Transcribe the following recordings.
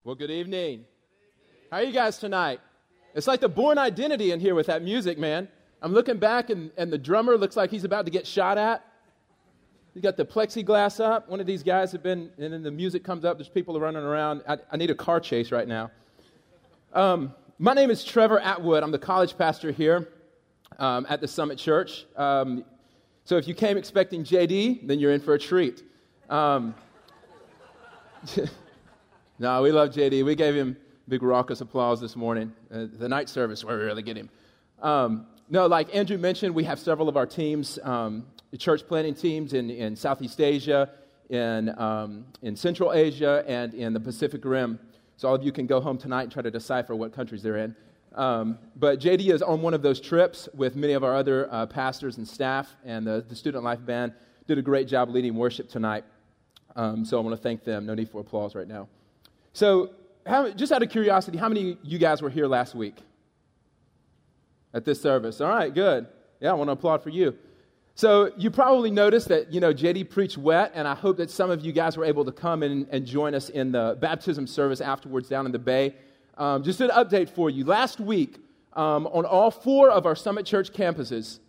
Well, good evening. How are you guys tonight? It's like the Bourne Identity in here with that music, man. I'm looking back, and the drummer looks like he's about to get shot at. You got the plexiglass up. One of these guys have been, and then the music comes up. There's people running around. I need a car chase right now. My name is Trevor Atwood. I'm the college pastor here at the Summit Church. So if you came expecting JD, then you're in for a treat. No, we love JD. We gave him big raucous applause this morning. The night service, where we really get him. No, like Andrew mentioned, we have several of our teams, the church planting teams in Southeast Asia, in Central Asia, and in the Pacific Rim. So all of you can go home tonight and try to decipher what countries they're in. But JD is on one of those trips with many of our other pastors and staff, and the Student Life Band did a great job leading worship tonight. So I want to thank them. No need for applause right now. So just out of curiosity, how many of you guys were here last week at this service? All right, good. Yeah, I want to applaud for you. So you probably noticed that, JD preached wet, and I hope that some of you guys were able to come and join us in the baptism service afterwards down in the Bay. Just an update for you. Last week, on all 4 of our Summit Church campuses,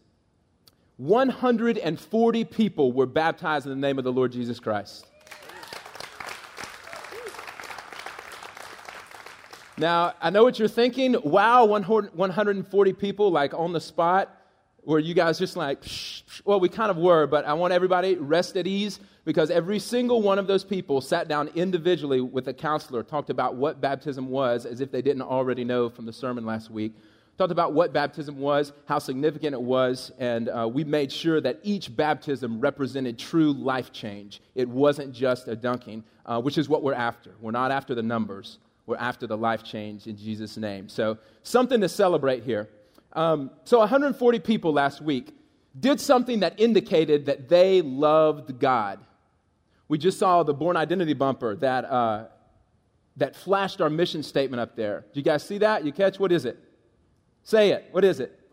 140 people were baptized in the name of the Lord Jesus Christ. Now, I know what you're thinking. Wow, 140 people, like on the spot. Were you guys just like, psh, psh? Well, we kind of were, but I want everybody rest at ease, because every single one of those people sat down individually with a counselor, talked about what baptism was, as if they didn't already know from the sermon last week, talked about what baptism was, how significant it was, and we made sure that each baptism represented true life change. It wasn't just a dunking, which is what we're after. We're not after the numbers. We're after the life change in Jesus' name. So something to celebrate here. So 140 people last week did something that indicated that they loved God. We just saw the Bourne Identity bumper that flashed our mission statement up there. Did you guys see that? You catch? What is it? Say it. What is it?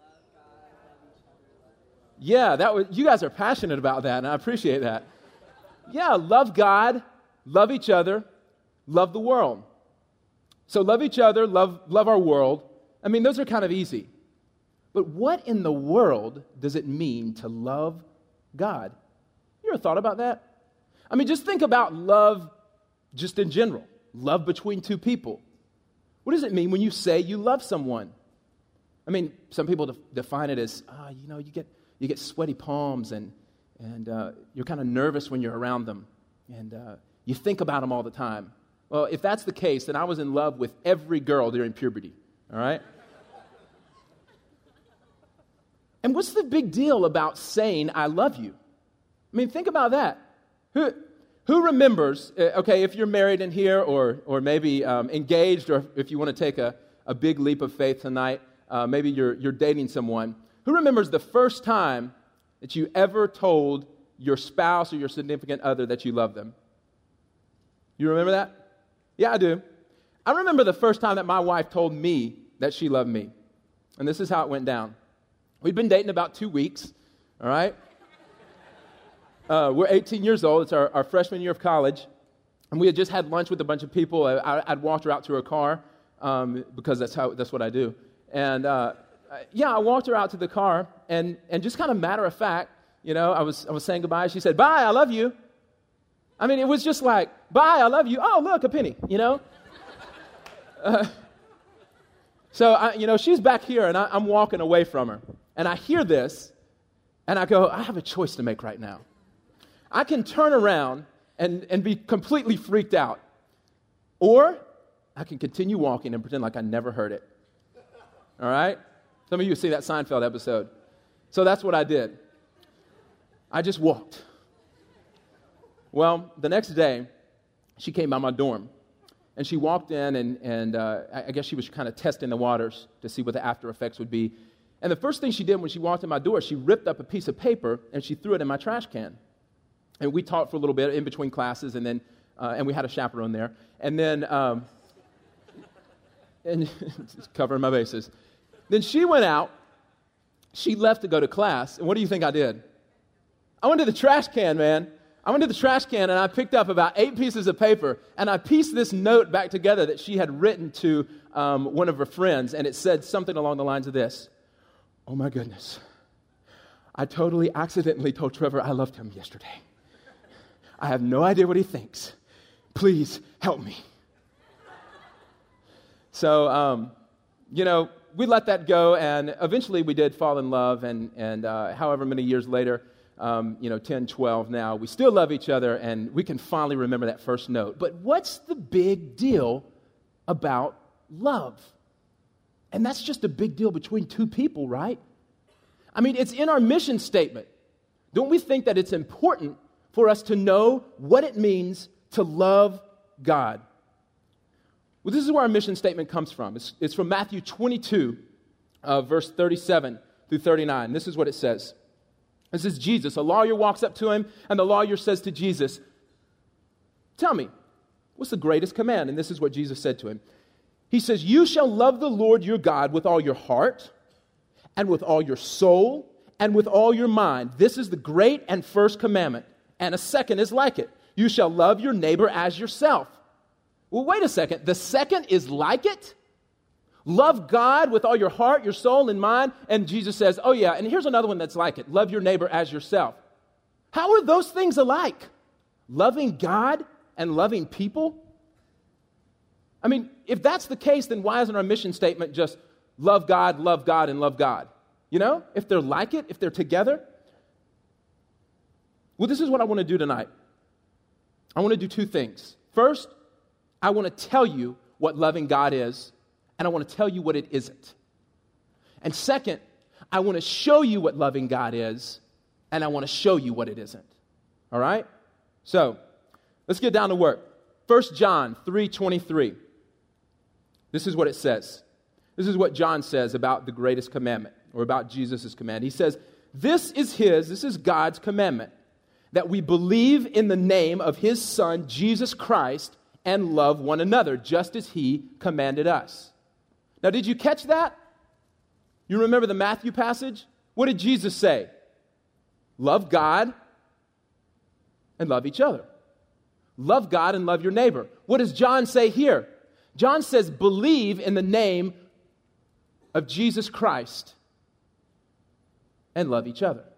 Yeah, you guys are passionate about that, and I appreciate that. Yeah, love God, love each other, love the world. So love each other, love our world. I mean, those are kind of easy. But what in the world does it mean to love God? You ever thought about that? I mean, just think about love just in general. Love between 2 people. What does it mean when you say you love someone? I mean, some people define it as, you get sweaty palms and you're kind of nervous when you're around them. And you think about them all the time. Well, if that's the case, then I was in love with every girl during puberty, all right? And what's the big deal about saying, I love you? I mean, think about that. Who remembers, if you're married in here or maybe engaged, or if you want to take a big leap of faith tonight, maybe you're dating someone. Who remembers the first time that you ever told your spouse or your significant other that you love them? You remember that? Yeah, I do. I remember the first time that my wife told me that she loved me. And this is how it went down. We'd been dating about 2 weeks, all right? We're 18 years old. It's our freshman year of college. And we had just had lunch with a bunch of people. I'd walked her out to her car because that's what I do. And, I walked her out to the car. And just kind of matter of fact, I was saying goodbye. She said, bye, I love you. I mean, it was just like, bye, I love you. Oh, look, a penny, So, she's back here, and I'm walking away from her. And I hear this, and I go, I have a choice to make right now. I can turn around and be completely freaked out. Or I can continue walking and pretend like I never heard it. All right? Some of you have seen that Seinfeld episode. So that's what I did. I just walked. Well, the next day, she came by my dorm, and she walked in, and I guess she was kind of testing the waters to see what the after effects would be. And the first thing she did when she walked in my door, she ripped up a piece of paper, and she threw it in my trash can. And we talked for a little bit in between classes, and then and we had a chaperone there. And then, and covering my bases. Then she went out. She left to go to class, and what do you think I did? I went to the trash can, man. I went to the trash can and I picked up about 8 pieces of paper and I pieced this note back together that she had written to one of her friends, and it said something along the lines of this: "Oh my goodness, I totally accidentally told Trevor I loved him yesterday. I have no idea what he thinks. Please help me." So, we let that go, and eventually we did fall in love, and however many years later, 10, 12 now, we still love each other, and we can finally remember that first note. But what's the big deal about love? And that's just a big deal between two people, right? I mean, it's in our mission statement. Don't we think that it's important for us to know what it means to love God? Well, this is where our mission statement comes from. It's from Matthew 22, verse 37 through 39. This is what it says. This is Jesus. A lawyer walks up to him, and the lawyer says to Jesus, "Tell me, what's the greatest command?" And this is what Jesus said to him. He says, "You shall love the Lord your God with all your heart, and with all your soul, and with all your mind. This is the great and first commandment. And a second is like it. You shall love your neighbor as yourself." Well, wait a second. The second is like it? Love God with all your heart, your soul, and mind. And Jesus says, oh yeah, and here's another one that's like it. Love your neighbor as yourself. How are those things alike? Loving God and loving people? I mean, if that's the case, then why isn't our mission statement just love God, and love God? If they're like it, if they're together. Well, this is what I want to do tonight. I want to do 2 things. First, I want to tell you what loving God is, and I want to tell you what it isn't. And second, I want to show you what loving God is, and I want to show you what it isn't. All right? So, let's get down to work. 1 John 3:23. This is what it says. This is what John says about the greatest commandment, or about Jesus' command. He says, this is God's commandment, that we believe in the name of his Son, Jesus Christ, and love one another, just as he commanded us. Now, did you catch that? You remember the Matthew passage? What did Jesus say? Love God and love each other. Love God and love your neighbor. What does John say here? John says, believe in the name of Jesus Christ and love each other.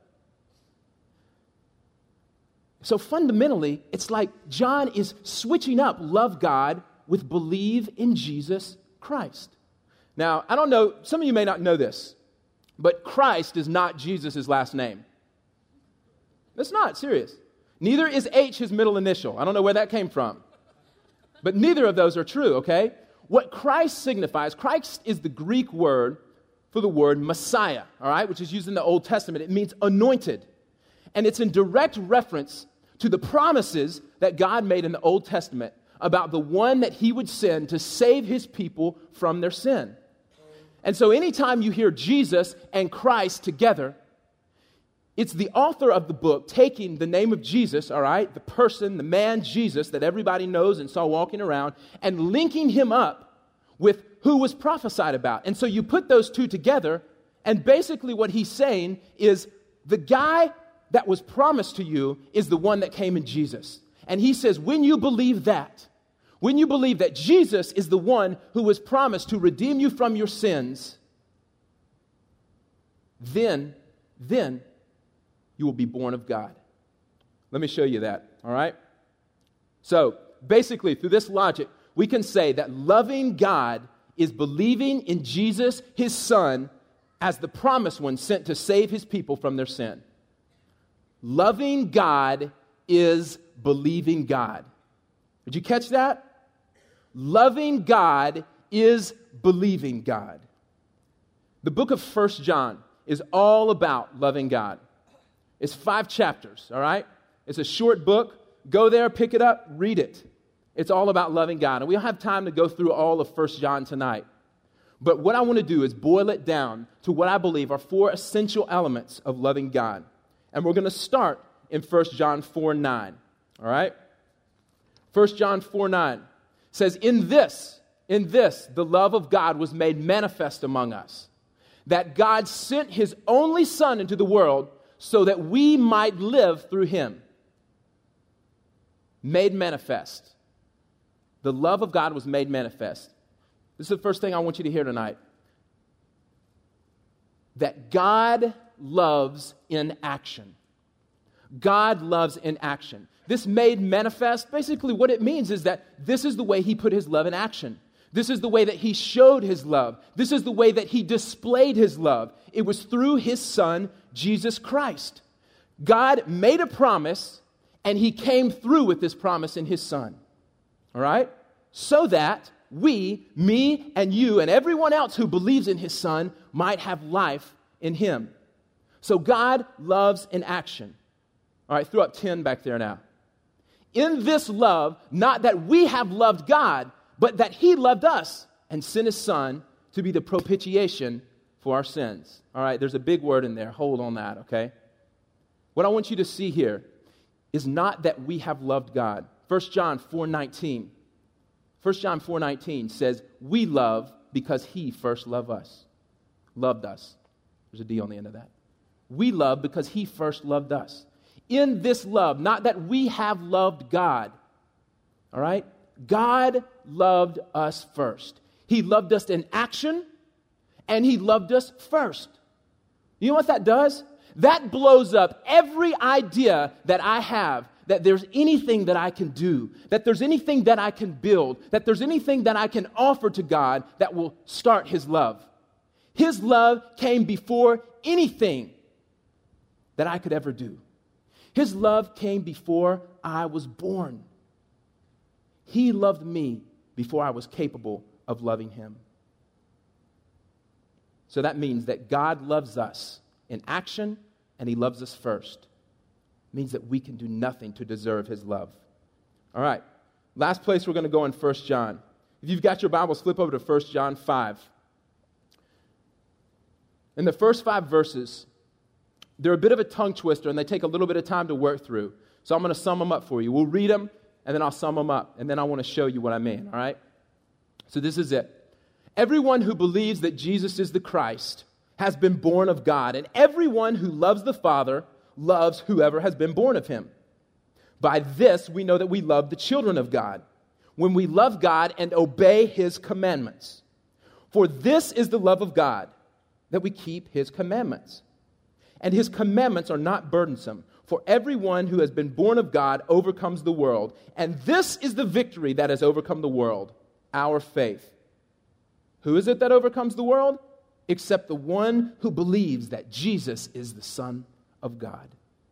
So fundamentally, it's like John is switching up love God with believe in Jesus Christ. Now, I don't know, some of you may not know this, but Christ is not Jesus' last name. It's not, serious. Neither is H his middle initial. I don't know where that came from. But neither of those are true, okay? What Christ signifies, Christ is the Greek word for the word Messiah, all right, which is used in the Old Testament. It means anointed. And it's in direct reference to the promises that God made in the Old Testament about the one that he would send to save his people from their sin. And so anytime you hear Jesus and Christ together, it's the author of the book taking the name of Jesus, all right, the person, the man Jesus that everybody knows and saw walking around, and linking him up with who was prophesied about. And so you put those two together, and basically what he's saying is the guy that was promised to you is the one that came in Jesus. And he says, when you believe that Jesus is the one who was promised to redeem you from your sins, then you will be born of God. Let me show you that, all right? So, basically, through this logic, we can say that loving God is believing in Jesus, his Son, as the promised one sent to save his people from their sin. Loving God is believing God. Did you catch that? Loving God is believing God. The book of 1 John is all about loving God. It's 5 chapters, all right? It's a short book. Go there, pick it up, read it. It's all about loving God. And we don't have time to go through all of 1 John tonight. But what I want to do is boil it down to what I believe are 4 essential elements of loving God. And we're going to start in 1 John 4:9, all right? 1 John 4:9 says, in this, the love of God was made manifest among us, that God sent his only Son into the world so that we might live through him. made manifest. The love of God was made manifest. This is the first thing I want you to hear tonight. That God loves in action. God loves in action. This made manifest, basically what it means is that this is the way he put his love in action. This is the way that he showed his love. This is the way that he displayed his love. It was through his Son, Jesus Christ. God made a promise, and he came through with this promise in his Son. All right? So that we, me and you, and everyone else who believes in his Son might have life in him. So God loves in action. All right, throw up 10 back there now. In this love, not that we have loved God, but that he loved us and sent his Son to be the propitiation for our sins. All right, there's a big word in there. Hold on that, okay? What I want you to see here is not that we have loved God. 1 John 4:19. 1 John 4:19 says, we love because he first loved us. Loved us. There's a D on the end of that. We love because he first loved us. In this love, not that we have loved God, all right? God loved us first. He loved us in action, and he loved us first. You know what that does? That blows up every idea that I have that there's anything that I can do, that there's anything that I can build, that there's anything that I can offer to God that will start his love. His love came before anything that I could ever do. His love came before I was born. He loved me before I was capable of loving him. So that means that God loves us in action, and he loves us first. It means that we can do nothing to deserve his love. All right, last place we're going to go in 1 John. If you've got your Bibles, flip over to 1 John 5. In the first 5 verses, they're a bit of a tongue twister, and they take a little bit of time to work through. So I'm going to sum them up for you. We'll read them, and then I'll sum them up, and then I want to show you what I mean, all right? So this is it. Everyone who believes that Jesus is the Christ has been born of God, and everyone who loves the Father loves whoever has been born of him. By this we know that we love the children of God, when we love God and obey his commandments. For this is the love of God, that we keep his commandments. And his commandments are not burdensome, for everyone who has been born of God overcomes the world. And this is the victory that has overcome the world, our faith. Who is it that overcomes the world? Except the one who believes that Jesus is the Son of God.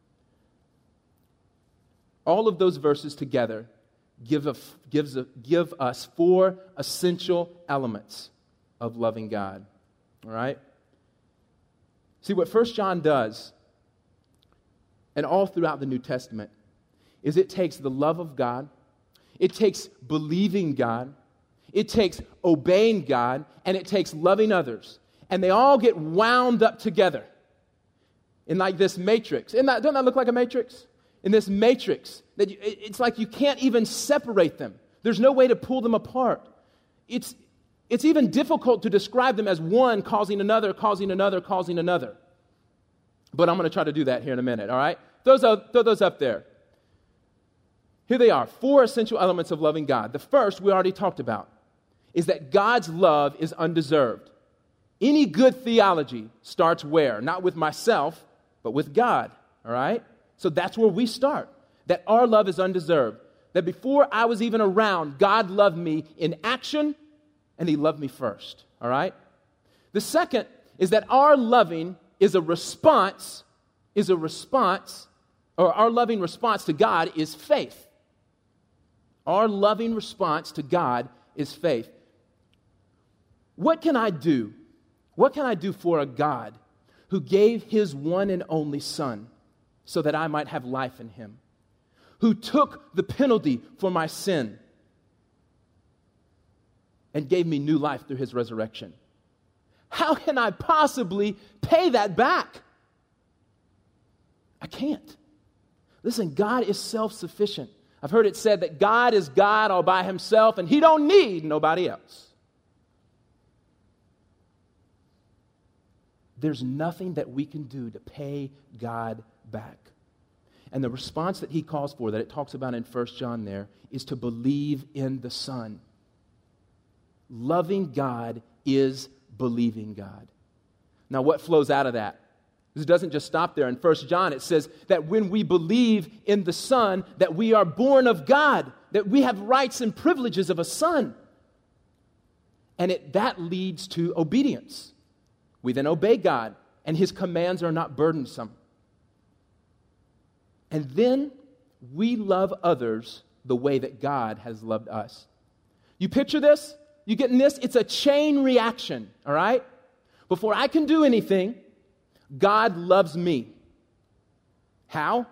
All of those verses together give us 4 essential elements of loving God. All right? See, what 1 John does, and all throughout the New Testament, is it takes the love of God, it takes believing God, it takes obeying God, and it takes loving others. And they all get wound up together in like this matrix. Doesn't that look like a matrix? In this matrix, it's like you can't even separate them. There's no way to pull them apart. It's even difficult to describe them as one causing another, causing another, causing another. But I'm going to try to do that here in a minute, all right? Throw those up there. Here they are, 4 essential elements of loving God. The first, we already talked about, is that God's love is undeserved. Any good theology starts where? Not with myself, but with God, all right? So that's where we start, that our love is undeserved. That before I was even around, God loved me in action, and he loved me first, all right? The second is that our loving is a response, or our loving response to God is faith. Our loving response to God is faith. What can I do? What can I do for a God who gave his one and only Son so that I might have life in him? Who took the penalty for my sin and gave me new life through his resurrection? How can I possibly pay that back? I can't. Listen, God is self-sufficient. I've heard it said that God is God all by himself and he don't need nobody else. There's nothing that we can do to pay God back. And the response that he calls for, that it talks about in 1 John there, is to believe in the Son. Loving God is believing God. Now, what flows out of that? This doesn't just stop there. In 1 John, it says that when we believe in the Son, that we are born of God, that we have rights and privileges of a son. And that leads to obedience. We then obey God, and His commands are not burdensome. And then we love others the way that God has loved us. You picture this? You getting this? It's a chain reaction, all right? Before I can do anything, God loves me. How?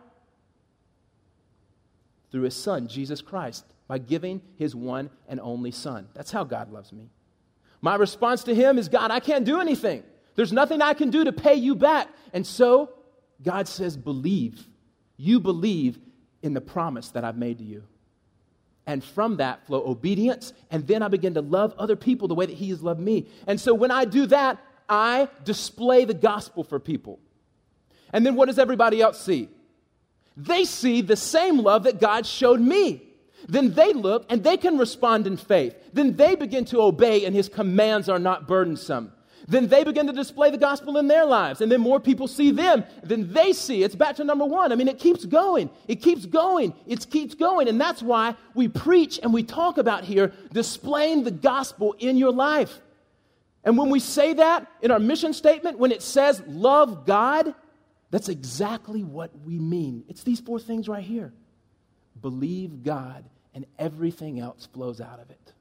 Through His Son, Jesus Christ, by giving His one and only Son. That's how God loves me. My response to Him is, God, I can't do anything. There's nothing I can do to pay you back. And so, God says, believe. You believe in the promise that I've made to you. And from that flow obedience, and then I begin to love other people the way that He has loved me. And so when I do that, I display the gospel for people. And then what does everybody else see? They see the same love that God showed me. Then they look and they can respond in faith. Then they begin to obey and His commands are not burdensome. Then they begin to display the gospel in their lives. And then more people see them. Then they see. It's back to number one. I mean, it keeps going. It keeps going. It keeps going. And that's why we preach and we talk about here displaying the gospel in your life. And when we say that in our mission statement, when it says love God, that's exactly what we mean. It's these four things right here. Believe God, and everything else flows out of it.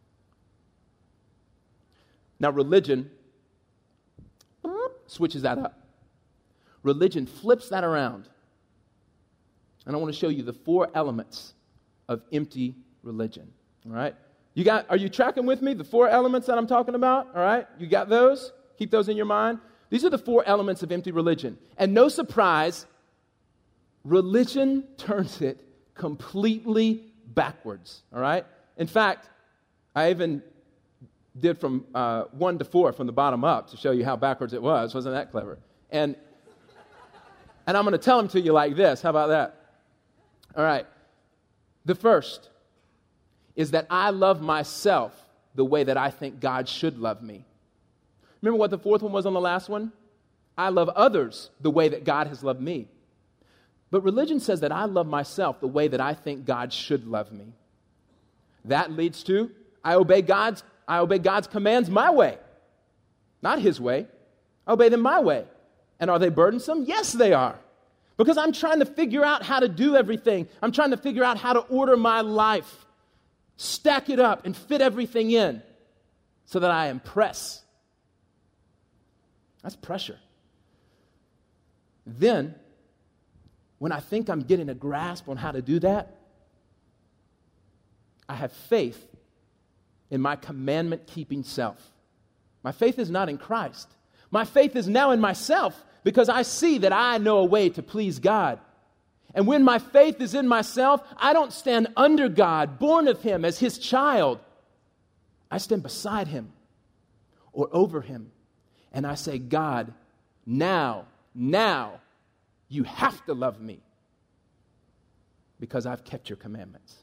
Now, religion switches that up. Religion flips that around. And I want to show you the four elements of empty religion. All right? Are you tracking with me? The four elements that I'm talking about? All right? You got those? Keep those in your mind. These are the four elements of empty religion. And no surprise, religion turns it completely backwards. All right? In fact, I even did from 1 to 4 from the bottom up to show you how backwards it was. Wasn't that clever? And I'm going to tell them to you like this. How about that? All right. The first is that I love myself the way that I think God should love me. Remember what the fourth one was on the last one? I love others the way that God has loved me. But religion says that I love myself the way that I think God should love me. That leads to I obey God's commands my way, not His way. I obey them my way. And are they burdensome? Yes, they are. Because I'm trying to figure out how to do everything. I'm trying to figure out how to order my life. Stack it up and fit everything in so that I impress. That's pressure. Then, when I think I'm getting a grasp on how to do that, I have faith in my commandment-keeping self. My faith is not in Christ. My faith is now in myself because I see that I know a way to please God. And when my faith is in myself, I don't stand under God, born of Him as His child. I stand beside Him or over Him. And I say, God, now, you have to love me because I've kept your commandments.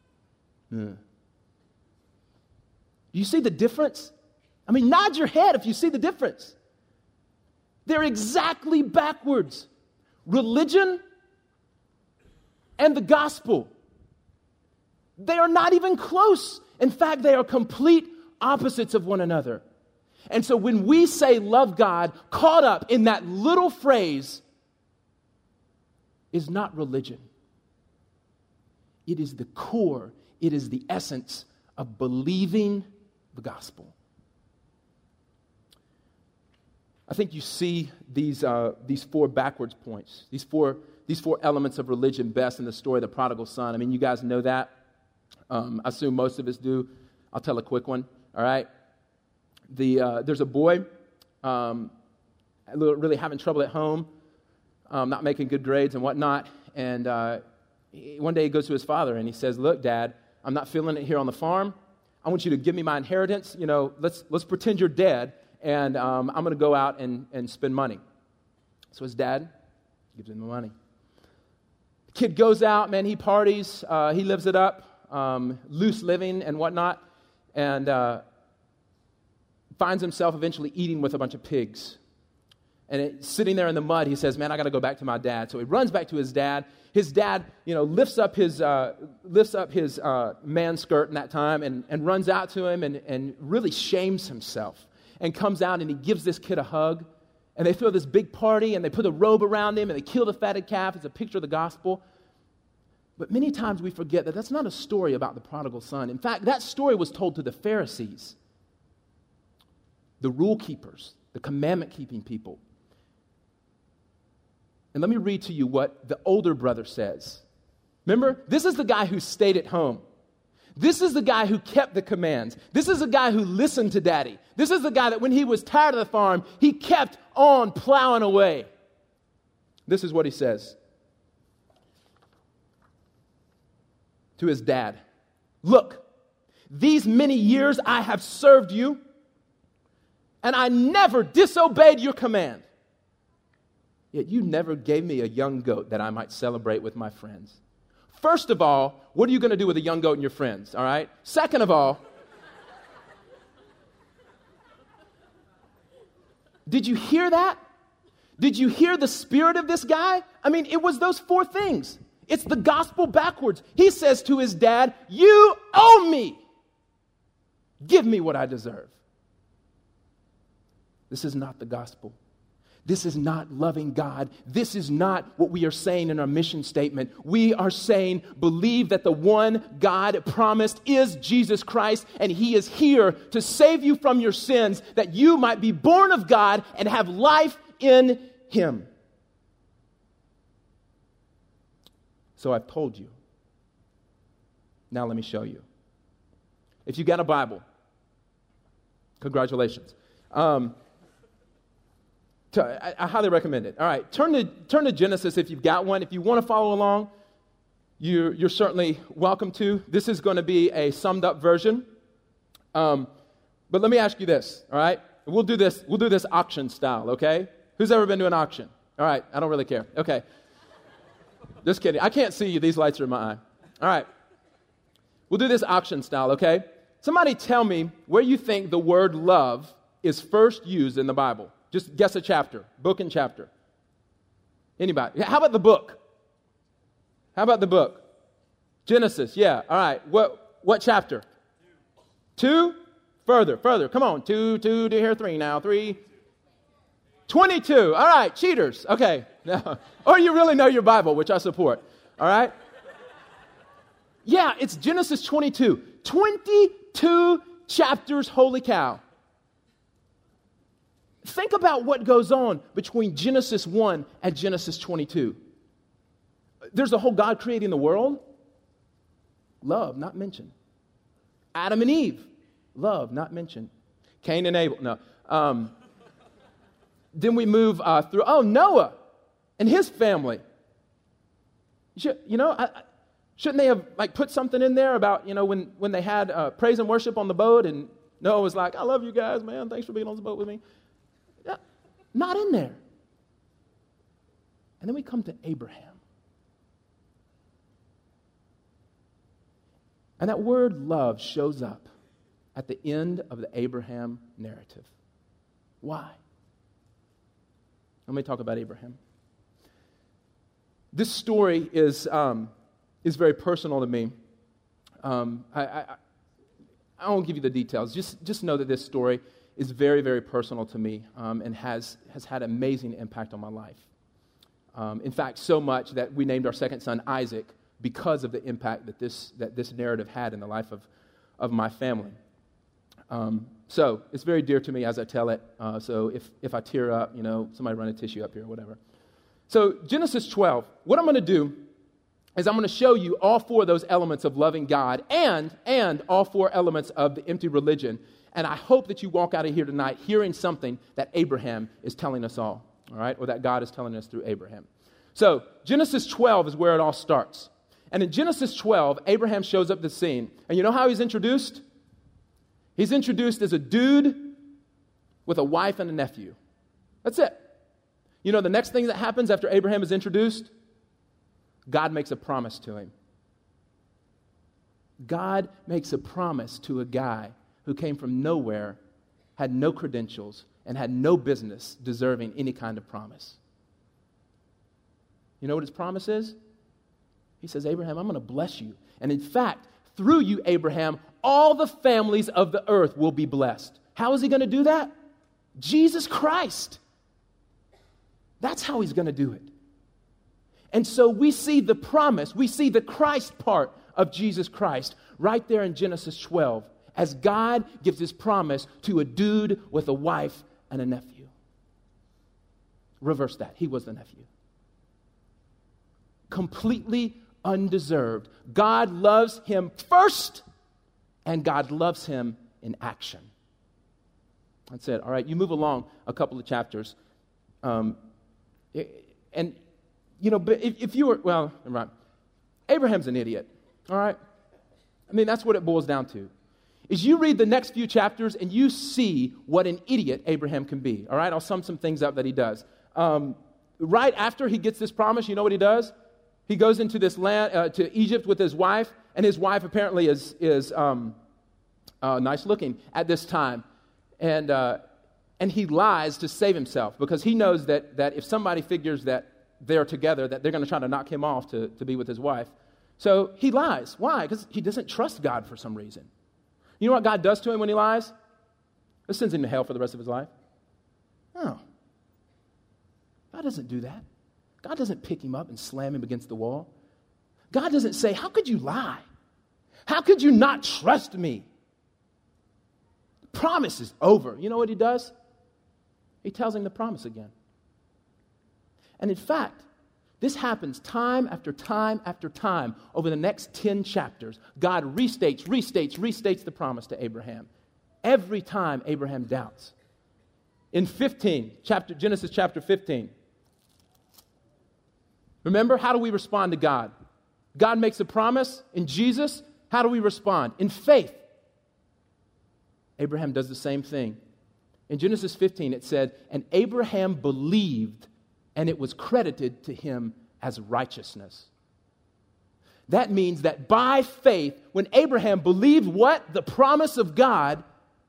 You see the difference? I mean, nod your head if you see the difference. They're exactly backwards. Religion and the gospel. They are not even close. In fact, they are complete opposites of one another. And so when we say love God, caught up in that little phrase is not religion. It is the core, it is the essence of believing the gospel. I think you see these four backwards points, these four elements of religion best in the story of the prodigal son. I mean, you guys know that. I assume most of us do. I'll tell a quick one, all right? There's a boy really having trouble at home, not making good grades and whatnot, and one day he goes to his father and he says, look, Dad, I'm not feeling it here on the farm. I want you to give me my inheritance. You know, let's pretend you're dead, and I'm going to go out and spend money. So his dad gives him the money. Kid goes out, man, he parties, he lives it up, loose living and whatnot, and finds himself eventually eating with a bunch of pigs. And sitting there in the mud, he says, man, I got to go back to my dad. So he runs back to his dad. His dad, lifts up his man skirt in that time and runs out to him and really shames himself and comes out and he gives this kid a hug. And they throw this big party and they put a robe around him and they kill the fatted calf. It's a picture of the gospel. But many times we forget that that's not a story about the prodigal son. In fact, that story was told to the Pharisees, the rule keepers, the commandment-keeping people. And let me read to you what the older brother says. Remember, this is the guy who stayed at home. This is the guy who kept the commands. This is the guy who listened to daddy. This is the guy that when he was tired of the farm, he kept on plowing away. This is what he says to his dad. Look, these many years I have served you, and I never disobeyed your command. Yet you never gave me a young goat that I might celebrate with my friends. First of all, what are you going to do with a young goat and your friends, all right? Second of all, did you hear that? Did you hear the spirit of this guy? I mean, it was those four things. It's the gospel backwards. He says to his dad, you owe me. Give me what I deserve. This is not the gospel. This is not loving God. This is not what we are saying in our mission statement. We are saying, believe that the one God promised is Jesus Christ, and he is here to save you from your sins, that you might be born of God and have life in him. So I've told you. Now let me show you. If you got a Bible, congratulations. I highly recommend it. All right, turn to Genesis if you've got one. If you want to follow along, you're certainly welcome to. This is going to be a summed up version. But let me ask you this, all right? We'll do this auction style, okay? Who's ever been to an auction? All right, I don't really care. Okay. Just kidding. I can't see you. These lights are in my eye. All right. We'll do this auction style, okay? Somebody tell me where you think the word love is first used in the Bible. Just guess a chapter, book and chapter. Anybody? How about the book? How about the book? Genesis, yeah. All right. What chapter? 2? Further. Come on. 2 to here, 3 now. 3. 22. All right. Cheaters. Okay. No. Or you really know your Bible, which I support. All right. Yeah, it's Genesis 22. 22 chapters, holy cow. Think about what goes on between Genesis 1 and Genesis 22. There's the whole God creating the world. Love, not mentioned. Adam and Eve. Love, not mentioned. Cain and Abel. No. Then we move through, Noah and his family. Shouldn't they have put something in there about, when they had praise and worship on the boat and Noah was like, I love you guys, man. Thanks for being on the boat with me. Not in there. And then we come to Abraham. And that word love shows up at the end of the Abraham narrative. Why? Let me talk about Abraham. This story is very personal to me. I won't give you the details. Just know that this story is very, very personal to me and has had amazing impact on my life. In fact, so much that we named our second son Isaac because of the impact that this narrative had in the life of my family. So it's very dear to me as I tell it. So if I tear up, somebody run a tissue up here or whatever. So Genesis 12, what I'm going to do is I'm going to show you all 4 of those elements of loving God and all 4 elements of the empty religion. And I hope that you walk out of here tonight hearing something that Abraham is telling us all right, or that God is telling us through Abraham. So Genesis 12 is where it all starts. And in Genesis 12, Abraham shows up the scene. And you know how he's introduced? He's introduced as a dude with a wife and a nephew. That's it. The next thing that happens after Abraham is introduced? God makes a promise to him. God makes a promise to a guy who came from nowhere, had no credentials, and had no business deserving any kind of promise. You know what his promise is? He says, Abraham, I'm going to bless you. And in fact, through you, Abraham, all the families of the earth will be blessed. How is he going to do that? Jesus Christ. That's how he's going to do it. And so we see the promise, we see the Christ part of Jesus Christ right there in Genesis 12, as God gives his promise to a dude with a wife and a nephew. Reverse that. He was the nephew. Completely undeserved. God loves him first, and God loves him in action. That's it. All right, you move along a couple of chapters. And, you know, but if you were, well, right, Abraham's an idiot, all right? I mean, that's what it boils down to. Is you read the next few chapters and you see what an idiot Abraham can be, all right? I'll sum some things up that he does. Right after he gets this promise, you know what he does? He goes into this land, to Egypt with his wife, and his wife apparently is nice looking at this time. And he lies to save himself because he knows that if somebody figures that they're together, that they're going to try to knock him off to be with his wife. So he lies. Why? Because he doesn't trust God for some reason. You know what God does to him when he lies? It sends him to hell for the rest of his life. No. God doesn't do that. God doesn't pick him up and slam him against the wall. God doesn't say, how could you lie? How could you not trust me? The promise is over. You know what he does? He tells him the promise again. And in fact, this happens time after time after time over the next 10 chapters. God restates the promise to Abraham. Every time Abraham doubts. In Genesis chapter 15, remember, how do we respond to God? God makes a promise in Jesus. How do we respond? In faith. Abraham does the same thing. In Genesis 15, it said, and Abraham believed, and it was credited to him as righteousness. That means that by faith, when Abraham believed what? The promise of God,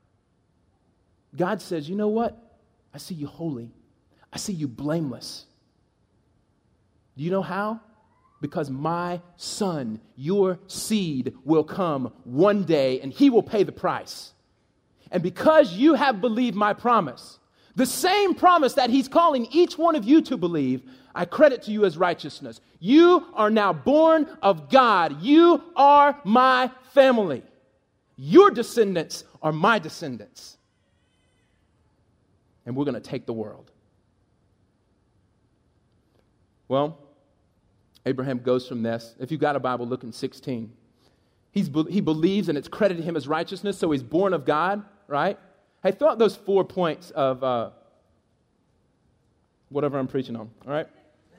God says, you know what? I see you holy. I see you blameless. Do you know how? Because my son, your seed, will come one day, and he will pay the price. And because you have believed my promise, the same promise that he's calling each one of you to believe, I credit to you as righteousness. You are now born of God. You are my family. Your descendants are my descendants. And we're going to take the world. Well, Abraham goes from this. If you've got a Bible, look in 16. He believes, and it's credited him as righteousness, so he's born of God, right? Hey, throw out those 4 points of whatever I'm preaching on, all right?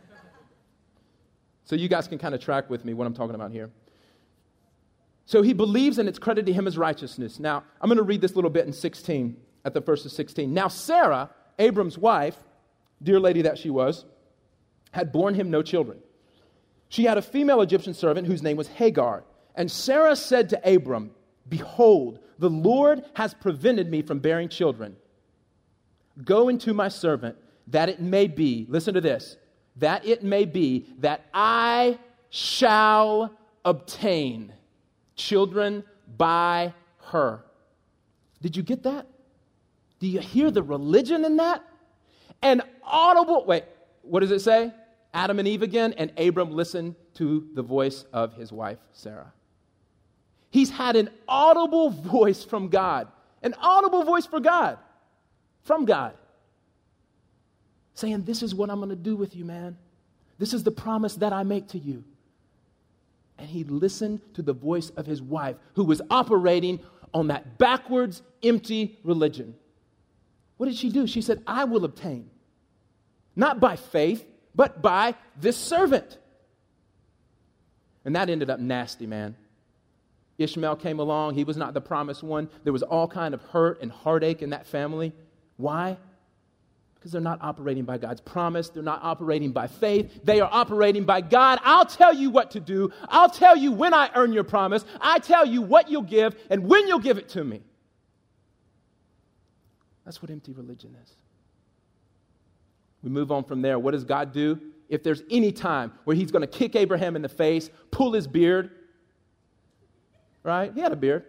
So you guys can kind of track with me what I'm talking about here. So he believes, and it's credited to him as righteousness. Now, I'm going to read this little bit in 16, at the verse of 16. Now, Sarah, Abram's wife, dear lady that she was, had borne him no children. She had a female Egyptian servant whose name was Hagar. And Sarah said to Abram, behold, the Lord has prevented me from bearing children. Go into my servant, that it may be, listen to this, that it may be that I shall obtain children by her. Did you get that? Do you hear the religion in that? An audible, wait, what does it say? Adam and Eve again, and Abram listened to the voice of his wife, Sarah. He's had an audible voice from God, an audible voice for God, from God, saying, this is what I'm going to do with you, man. This is the promise that I make to you. And he listened to the voice of his wife, who was operating on that backwards, empty religion. What did she do? She said, I will obtain. Not by faith, but by this servant. And that ended up nasty, man. Ishmael came along. He was not the promised one. There was all kind of hurt and heartache in that family. Why? Because they're not operating by God's promise. They're not operating by faith. They are operating by God. I'll tell you what to do. I'll tell you when I earn your promise. I tell you what you'll give and when you'll give it to me. That's what empty religion is. We move on from there. What does God do? If there's any time where he's going to kick Abraham in the face, pull his beard, right? He had a beard.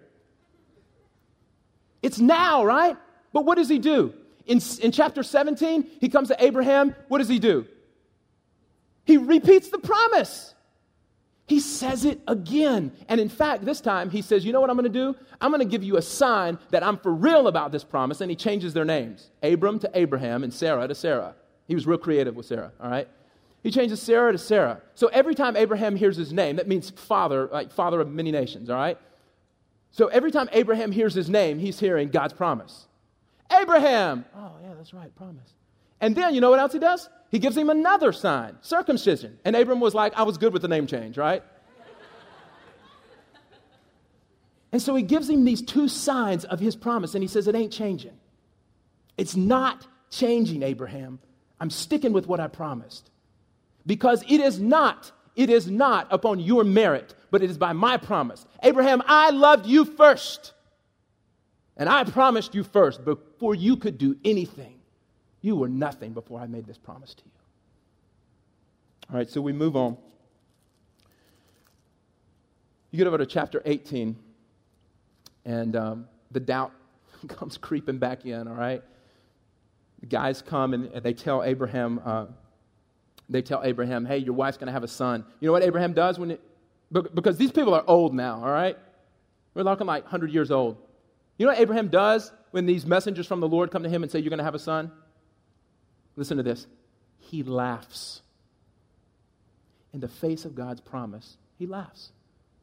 It's now, right? But what does he do? In chapter 17, he comes to Abraham. What does he do? He repeats the promise. He says it again. And in fact, this time he says, you know what I'm going to do? I'm going to give you a sign that I'm for real about this promise. And he changes their names. Abram to Abraham and Sarah to Sarah. He was real creative with Sarah, all right? He changes Sarah to Sarah. So every time Abraham hears his name, that means father, like father of many nations, all right? So every time Abraham hears his name, he's hearing God's promise. Abraham! Oh, yeah, that's right, promise. And then, you know what else he does? He gives him another sign, circumcision. And Abram was like, I was good with the name change, right? And so he gives him these two signs of his promise, and he says, it ain't changing. It's not changing, Abraham. I'm sticking with what I promised. Because it is not upon your merit, but it is by my promise. Abraham, I loved you first. And I promised you first before you could do anything. You were nothing before I made this promise to you. All right, so we move on. You get over to chapter 18, and the doubt comes creeping back in, all right? The guys come and they tell Abraham, hey, your wife's going to have a son. You know what Abraham does? Because these people are old now, all right? We're talking like 100 years old. You know what Abraham does when these messengers from the Lord come to him and say, you're going to have a son? Listen to this. He laughs. In the face of God's promise, he laughs.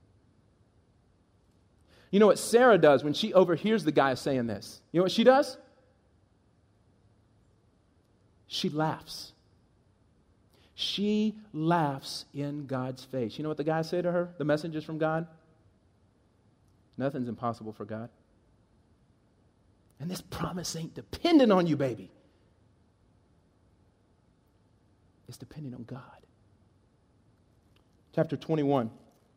You know what Sarah does when she overhears the guy saying this? You know what she does? She laughs. She laughs in God's face. You know what the guys say to her? The messengers from God? Nothing's impossible for God. And this promise ain't dependent on you, baby. It's dependent on God. Chapter 21.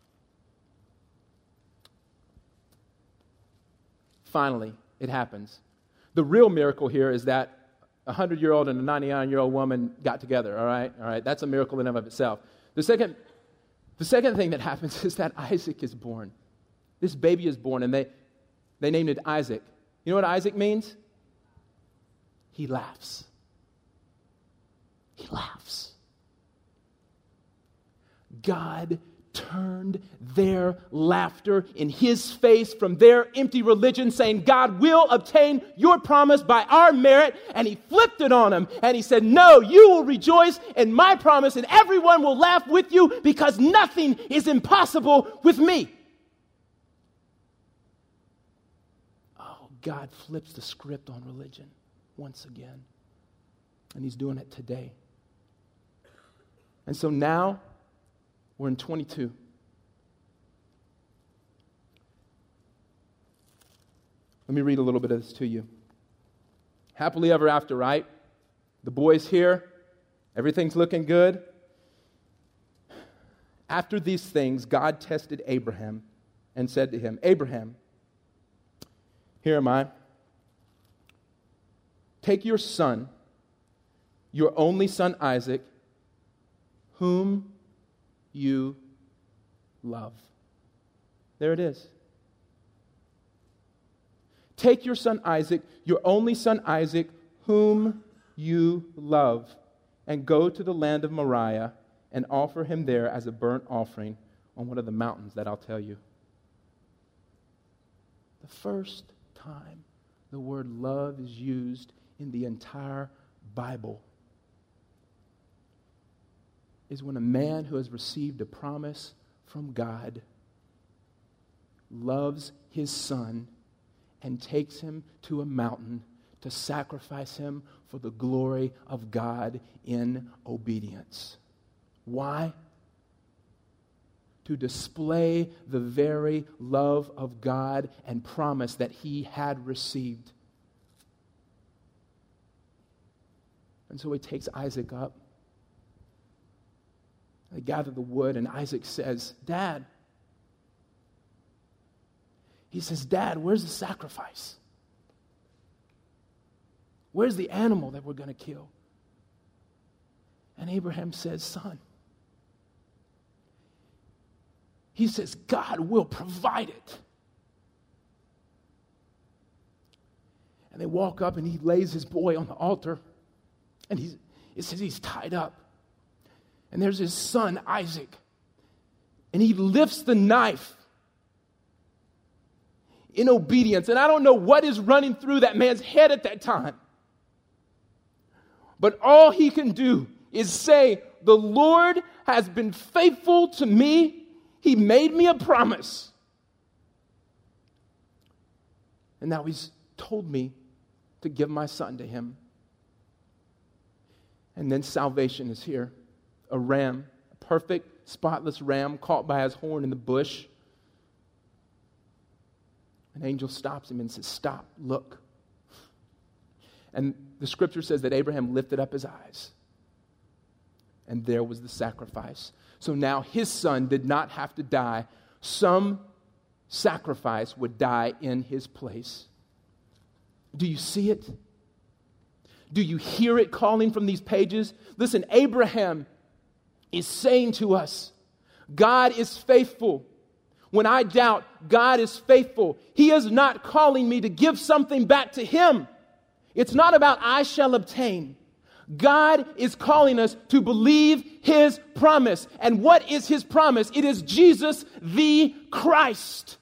Finally, it happens. The real miracle here is that a 100-year-old and a 99-year-old woman got together, all right? All right, that's a miracle in and of itself. The second thing that happens is that Isaac is born. This baby is born, and they named it Isaac. You know what Isaac means? He laughs. He laughs. God turned their laughter in his face from their empty religion, saying, God will obtain your promise by our merit. And he flipped it on them. And he said, no, you will rejoice in my promise, and everyone will laugh with you because nothing is impossible with me. Oh, God flips the script on religion once again. And he's doing it today. And so now, we're in 22. Let me read a little bit of this to you. Happily ever after, right? The boy's here. Everything's looking good. After these things, God tested Abraham and said to him, Abraham, here am I. Take your son, your only son Isaac, whom you love. There it is. Take your son Isaac, your only son Isaac, whom you love, and go to the land of Moriah and offer him there as a burnt offering on one of the mountains that I'll tell you. The first time the word love is used in the entire Bible is when a man who has received a promise from God loves his son and takes him to a mountain to sacrifice him for the glory of God in obedience. Why? To display the very love of God and promise that he had received. And so he takes Isaac up. They gather the wood, and Isaac says, Dad. He says, Dad, where's the sacrifice? Where's the animal that we're going to kill? And Abraham says, Son. He says, God will provide it. And they walk up, and he lays his boy on the altar, and it says he's tied up. And there's his son, Isaac. And he lifts the knife in obedience. And I don't know what is running through that man's head at that time. But all he can do is say, the Lord has been faithful to me. He made me a promise. And now he's told me to give my son to him. And then salvation is here. A ram, a perfect, spotless ram caught by his horn in the bush. An angel stops him and says, Stop, look. And the scripture says that Abraham lifted up his eyes. And there was the sacrifice. So now his son did not have to die. Some sacrifice would die in his place. Do you see it? Do you hear it calling from these pages? Listen, Abraham is saying to us, God is faithful. When I doubt, God is faithful. He is not calling me to give something back to him. It's not about I shall obtain. God is calling us to believe his promise. And what is his promise? It is Jesus the Christ.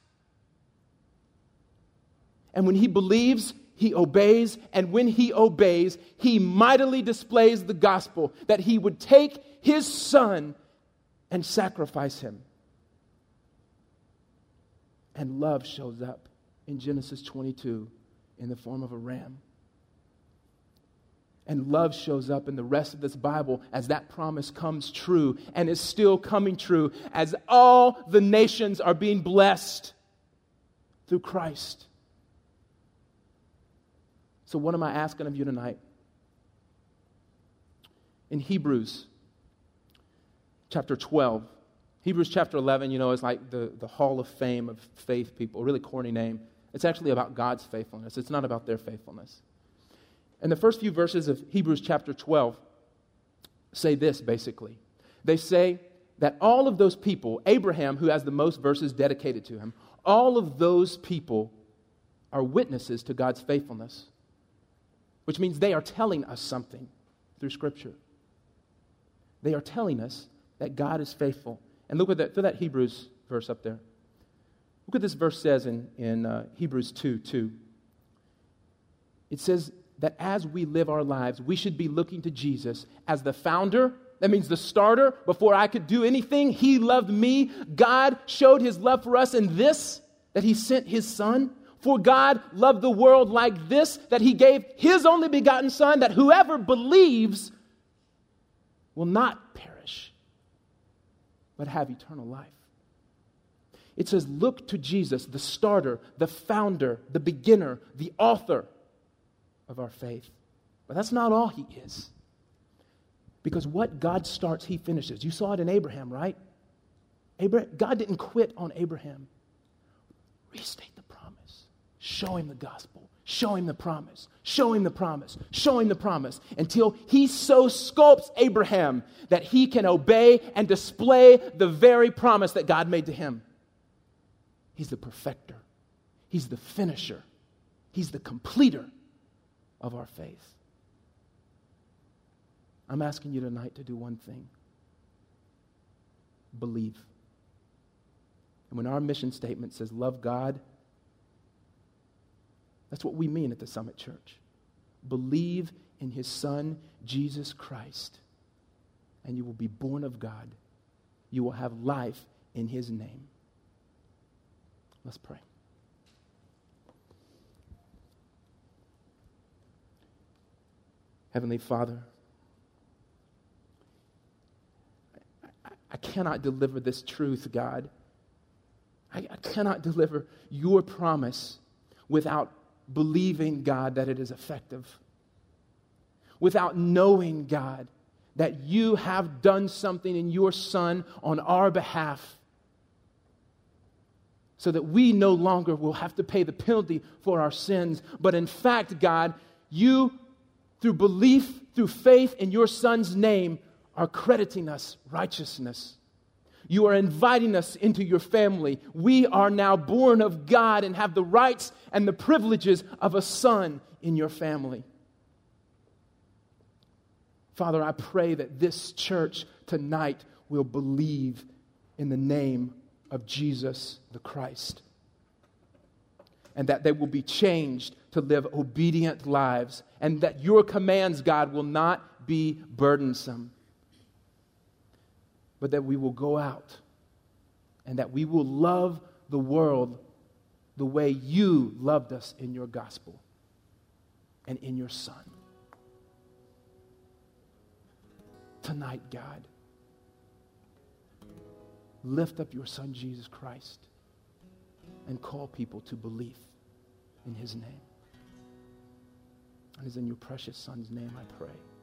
And when he believes, he obeys. And when he obeys, he mightily displays the gospel that he would take his son and sacrifice him. And love shows up in Genesis 22 in the form of a ram. And love shows up in the rest of this Bible as that promise comes true and is still coming true as all the nations are being blessed through Christ. So what am I asking of you tonight? In Hebrews chapter 12, Hebrews chapter 11, is like the hall of fame of faith people, a really corny name. It's actually about God's faithfulness. It's not about their faithfulness. And the first few verses of Hebrews chapter 12 say this, basically. They say that all of those people, Abraham, who has the most verses dedicated to him, all of those people are witnesses to God's faithfulness, which means they are telling us something through Scripture. They are telling us that God is faithful. And look at that Hebrews verse up there. Look what this verse says in Hebrews 2:2. It says that as we live our lives, we should be looking to Jesus as the founder. That means the starter. Before I could do anything, he loved me. God showed his love for us in this, that he sent his son. For God loved the world like this, that he gave his only begotten son, that whoever believes will not perish, but have eternal life. It says, look to Jesus, the starter, the founder, the beginner, the author of our faith. But that's not all he is. Because what God starts, he finishes. You saw it in Abraham, right? God didn't quit on Abraham. Restate the promise. Show him the gospel. Show him the promise. Show him the promise. Show him the promise. Until he so sculpts Abraham that he can obey and display the very promise that God made to him. He's the perfecter. He's the finisher. He's the completer of our faith. I'm asking you tonight to do one thing. Believe. And when our mission statement says love God, that's what we mean at the Summit Church. Believe in his Son, Jesus Christ, and you will be born of God. You will have life in his name. Let's pray. Heavenly Father, I cannot deliver this truth, God. I cannot deliver your promise without believing, God, that it is effective. without knowing, God, that you have done something in your Son on our behalf, so that we no longer will have to pay the penalty for our sins. But in fact, God, you, through belief, through faith in your Son's name, are crediting us righteousness. You are inviting us into your family. We are now born of God and have the rights and the privileges of a son in your family. Father, I pray that this church tonight will believe in the name of Jesus the Christ, and that they will be changed to live obedient lives, and that your commands, God, will not be burdensome, but that we will go out and that we will love the world the way you loved us in your gospel and in your Son. Tonight, God, lift up your Son, Jesus Christ, and call people to belief in his name. And it's in your precious Son's name I pray.